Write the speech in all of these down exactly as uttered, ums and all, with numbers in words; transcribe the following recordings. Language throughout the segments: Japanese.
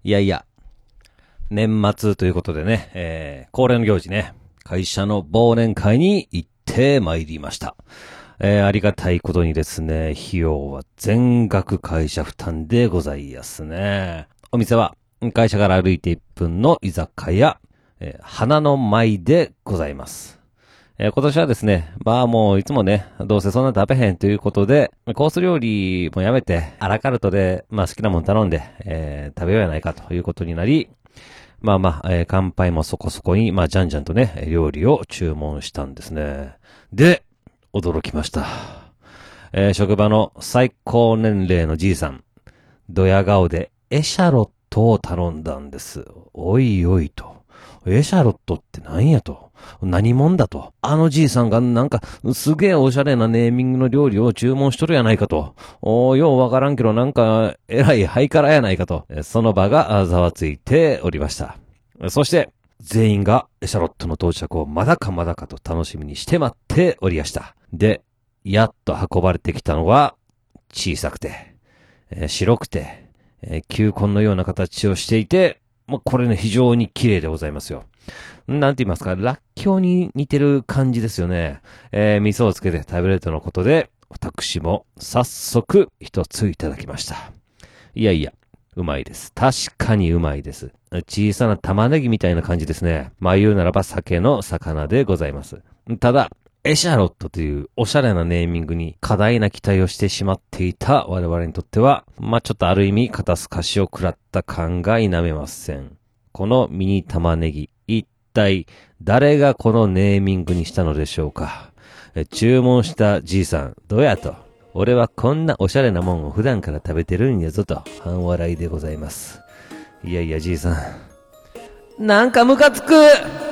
いやいや、年末ということでね、えー、恒例の行事ね、会社の忘年会に行ってまいりました。えー、ありがたいことにですね、費用は全額会社負担でございますね。お店は会社から歩いていっぷんの居酒屋、えー、花の舞でございます。えー、今年はですね、まあもういつもね、どうせそんな食べへんということで、コース料理もやめて、アラカルトで、まあ好きなもん頼んで、えー、食べようやないかということになり、まあまあ、えー、乾杯もそこそこに、まあじゃんじゃんとね、料理を注文したんですね。で、驚きました。えー、職場の最高年齢のじいさん、ドヤ顔でエシャロットを頼んだんです。おいおいと。エシャロットって何やと。何者だと。あのじいさんがなんかすげえおしゃれなネーミングの料理を注文しとるやないかと。おー、ようわからんけどなんかえらいハイカラやないかと。その場がざわついておりました。そして全員がエシャロットの到着をまだかまだかと楽しみにして待っておりやした。で、やっと運ばれてきたのは小さくて、えー、白くて、えー、球根のような形をしていて、まあ、これね、非常に綺麗でございますよ。なんて言いますか、らっきょうに似てる感じですよね。えー、味噌をつけて食べれるとのことで、私も早速一ついただきました。いやいや、うまいです。確かにうまいです。小さな玉ねぎみたいな感じですね。まあ言うならば酒の魚でございます。ただ、エシャロットというおしゃれなネーミングに過大な期待をしてしまっていた我々にとっては、まあちょっとある意味肩透かしを食らった感が否めません。このミニ玉ねぎ、一体誰がこのネーミングにしたのでしょうか。え注文したじいさん、どうやと。俺はこんなおしゃれなもんを普段から食べてるんやぞと、半笑いでございます。いやいやじいさん、なんかムカつく。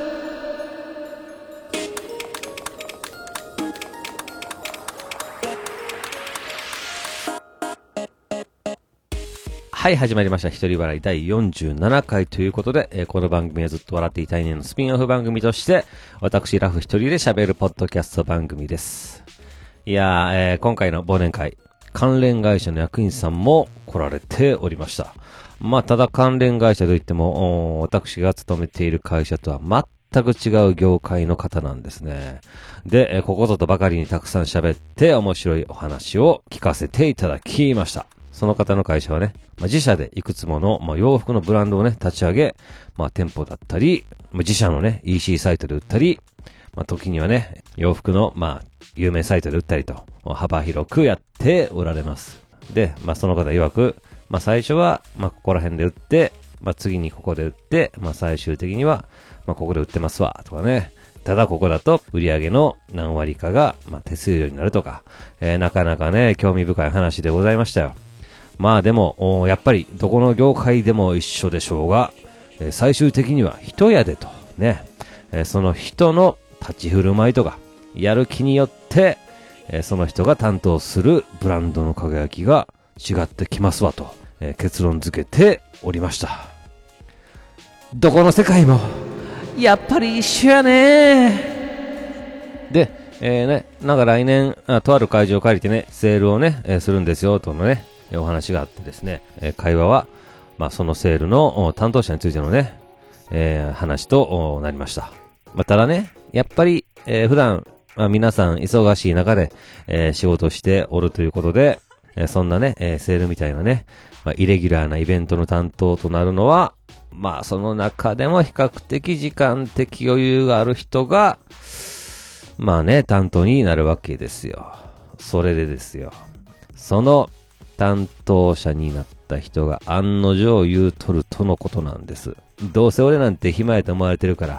はい、始まりました。一人笑いだいよんじゅうななかいということで、えー、この番組はずっと笑っていたいねのスピンオフ番組として、私ラフ一人で喋るポッドキャスト番組です。いやー、えー、今回の忘年会、関連会社の役員さんも来られておりました。まあ、ただ関連会社といっても、私が勤めている会社とは全く違う業界の方なんですね。で、えー、ここぞとばかりにたくさん喋って面白いお話を聞かせていただきました。その方の会社はね、まあ、自社でいくつもの、まあ、洋服のブランドをね、立ち上げ、まあ、店舗だったり、まあ、自社のね、イーシー サイトで売ったり、まあ、時にはね、洋服の、まあ、有名サイトで売ったりと、幅広くやっておられます。で、まあ、その方曰く、まあ、最初は、まあ、ここら辺で売って、まあ、次にここで売って、まあ、最終的には、まあ、ここで売ってますわ、とかね。ただここだと売り上げの何割かが、まあ、手数料になるとか、えー、なかなかね、興味深い話でございましたよ。まあでも、やっぱりどこの業界でも一緒でしょうが、えー、最終的には人やでと、ね、えー、その人の立ち振る舞いとか、やる気によって、えー、その人が担当するブランドの輝きが違ってきますわと、えー、結論付けておりました。どこの世界も、やっぱり一緒やね。で、えー、ね、なんか来年、あ、とある会場を借りてね、セールをね、えー、するんですよ、とのね、お話があってですね、えー、会話は、まあ、そのセールの担当者についてのね、えー、話となりました。まあ、ただね、やっぱり、えー、普段、まあ、皆さん忙しい中で、えー、仕事しておるということで、えー、そんなね、えー、セールみたいなね、まあ、イレギュラーなイベントの担当となるのは、まあ、その中でも比較的時間的余裕がある人が、まあね、担当になるわけですよ。それでですよ。その、担当者になった人が案の定言うとるとのことなんです。どうせ俺なんて暇やと思われてるから、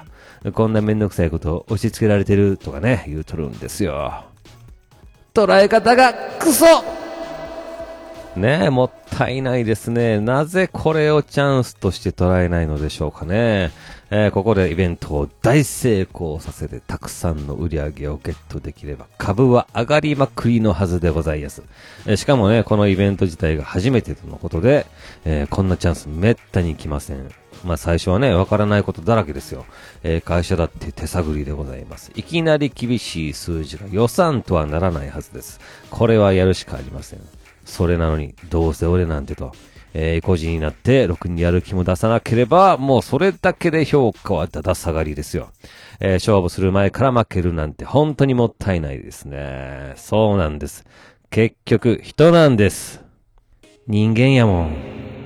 こんなめんどくさいことを押し付けられてるとかね、言うとるんですよ。捉え方がクソねえ、もったいないですね。なぜこれをチャンスとして捉えないのでしょうかね。えー、ここでイベントを大成功させてたくさんの売り上げをゲットできれば株は上がりまくりのはずでございます。えー、しかもね、このイベント自体が初めてとのことで、えー、こんなチャンスめったに来ません。まあ最初はね、わからないことだらけですよ。えー、会社だって手探りでございます。いきなり厳しい数字が予算とはならないはずです。これはやるしかありません。それなのに、どうせ俺なんてと、 えー、個人になってろくにやる気も出さなければ、もうそれだけで評価はだだ下がりですよ。えー、勝負する前から負けるなんて本当にもったいないですね。そうなんです。結局、人なんです。人間やもん。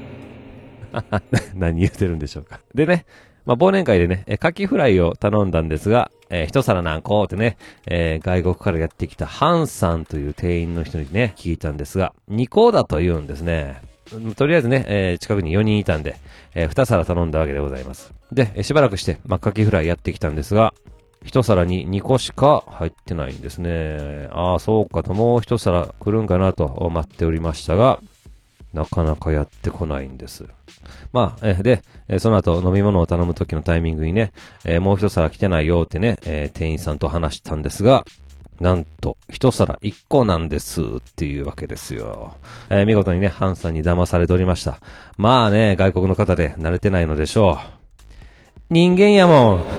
何言ってるんでしょうか。でね、まあ、忘年会でね、カキフライを頼んだんですが、えー、一皿何個ってね、えー、外国からやってきたハンさんという店員の人にね、聞いたんですが、にこだと言うんですね。とりあえずね、えー、近くによにんいたんで、えー、に皿頼んだわけでございます。で、えー、しばらくして、まあ、カキフライやってきたんですが、一皿ににこしか入ってないんですね。ああ、そうかと、もう一皿来るんかなと待っておりましたが、なかなかやってこないんです。まあ、えー、で、えー、その後飲み物を頼む時のタイミングにね、えー、もう一皿来てないよってね、えー、店員さんと話したんですが、なんと、一皿一個なんですっていうわけですよ。えー、見事にね、ハンさんに騙されておりました。まあね、外国の方で慣れてないのでしょう。人間やもん。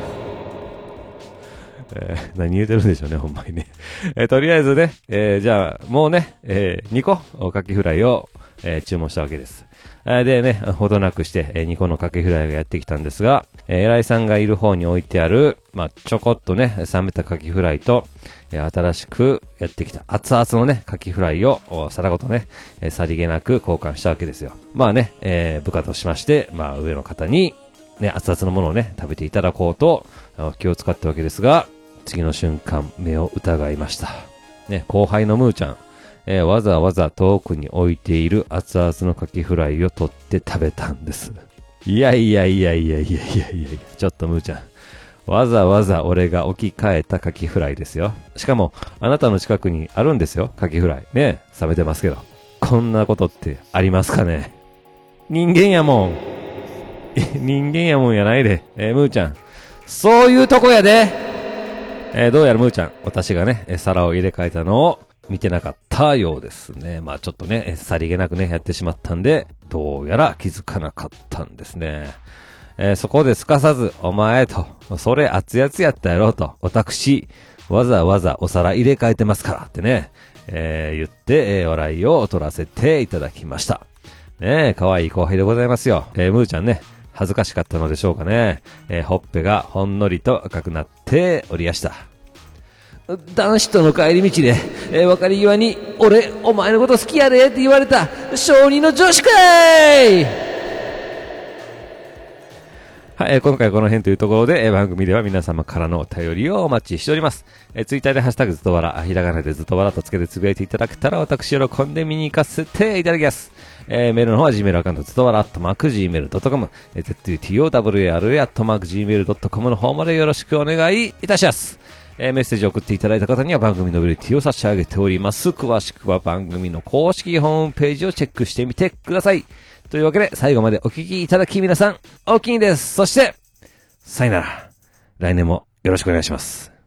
えー、何言うてるんでしょうね、ほんまにね。えー、とりあえずね、えー、じゃあ、もうね、えー、にこ、カキフライを、えー、注文したわけです。えー、でね、ほどなくして、えー、にこのカキフライがやってきたんですが、えー、偉いさんがいる方に置いてある、まあ、ちょこっとね、冷めたカキフライと、えー、新しくやってきた熱々のね、カキフライを、皿ごとね、えー、さりげなく交換したわけですよ。まあね、えー、部下としまして、まあ、上の方に、ね、熱々のものをね、食べていただこうと、気を使ったわけですが、次の瞬間、目を疑いました。ね、後輩のムーちゃん、えー、わざわざ遠くに置いている熱々のカキフライを取って食べたんです。いやいやいやいやいやいやいやいや、ちょっとムーちゃん。わざわざ俺が置き換えたカキフライですよ。しかも、あなたの近くにあるんですよ、カキフライ。ね、冷めてますけど。こんなことってありますかね。人間やもん。人間やもんやないで。えー、ムーちゃん。そういうとこやで。えー、どうやらムーちゃん、私がね、皿を入れ替えたのを見てなかったようですね。まあちょっとね、さりげなくね、やってしまったんで、どうやら気づかなかったんですね。えー、そこですかさず、お前と、それ熱々やったやろと、私、わざわざお皿入れ替えてますからってね、えー、言って、えー、笑いを取らせていただきました。ねえ、可愛い後輩でございますよ。えー、ムーちゃんね、恥ずかしかったのでしょうかね。えー、ほっぺがほんのりと赤くなっておりやした。男子との帰り道で、えー、別れ際に、俺、お前のこと好きやでって言われた、小児の女子かい。はい、えー、今回はこの辺というところで、えー、番組では皆様からのお便りをお待ちしております。えー、ツイッターでハッシュタグずとわら、ひらがなでずとわらとつけてつぶやいていただけたら、私喜んで見に行かせていただきます。えー、メールの方は Gmail アカウントずとわら、アットマーク ジーメールドットコム、えー、ゼットユーティーオーダブリューアール アットマーク ジーメールドットコム の方までよろしくお願いいたします。えー、メッセージを送っていただいた方には番組のビリティを差し上げております。詳しくは番組の公式ホームページをチェックしてみてください。というわけで、最後までお聞きいただき皆さん、おおきにです。そして、さよなら。来年もよろしくお願いします。